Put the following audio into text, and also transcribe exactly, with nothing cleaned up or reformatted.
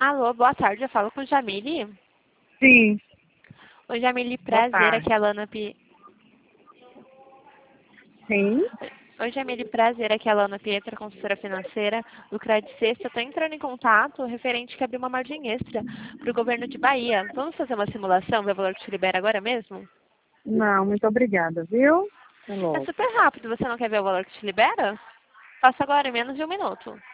Alô, boa tarde, eu falo com Jamile. Sim, Oi, Jamile, boa prazer, tarde. aqui é a Lana Pi... Sim, Oi, Jamile, prazer, aqui é a Lana Pietra, consultora financeira do Credit Sexta. Estou entrando em contato referente que abriu uma margem extra para o governo de Bahia. Vamos fazer uma simulação, ver o valor que te libera agora mesmo? não, muito obrigada, viu? Até É logo. super rápido, você não quer ver o valor que te libera? Faça agora, em menos de um minuto.